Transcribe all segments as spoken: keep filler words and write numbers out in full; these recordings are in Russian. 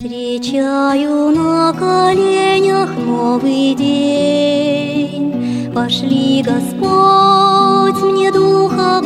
Встречаю на коленях новый день. Пошли, Господь, мне духа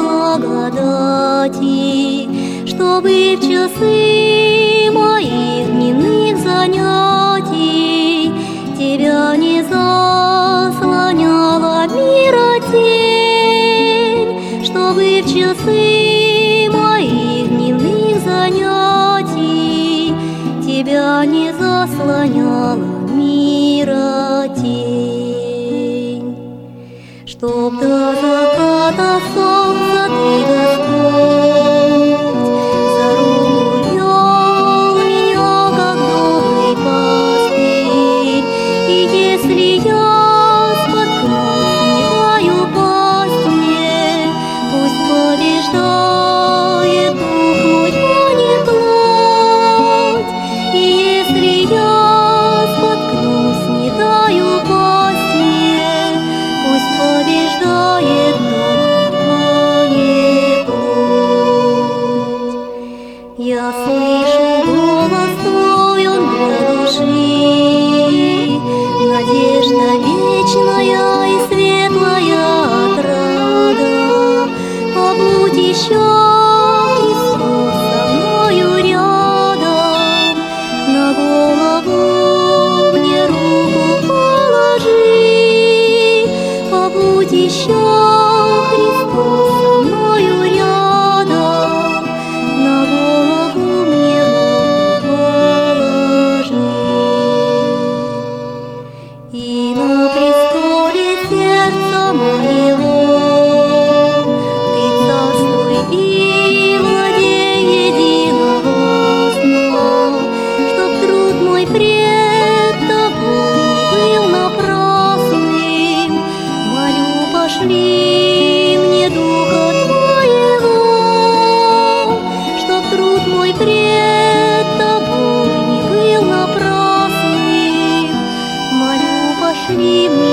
благодати, чтобы в часы моих дневных занятий Тебя не заслоняла мира тень, чтобы в часы моих дневных занятий Тебя не заслоняла мира тень. Чтоб до заката солнца Ты, Господь, за руку вел меня, как добрый пастырь, и если я споткнусь, не дай упасть мне, пусть побеждает дух мой, а не плоть. И если я споткнусь, не дай упасть мне, пусть побеждает дух, а не плоть. Я слышу голос Твой, он для души, надежда вечная и светлая отрада. Побудь еще, Христос, со мною рядом, на голову мне руку положи. Побудь еще, Христос, со мною рядом, на голову мне руку положи. И на престоле сердца моего Ты царствуй и владей единовластно, чтоб труд мой пред Тобой не был напрасным. Молю, пошли мне духа Твоего, чтоб труд мой пред Тобой не был напрасным. Молю, пошли мне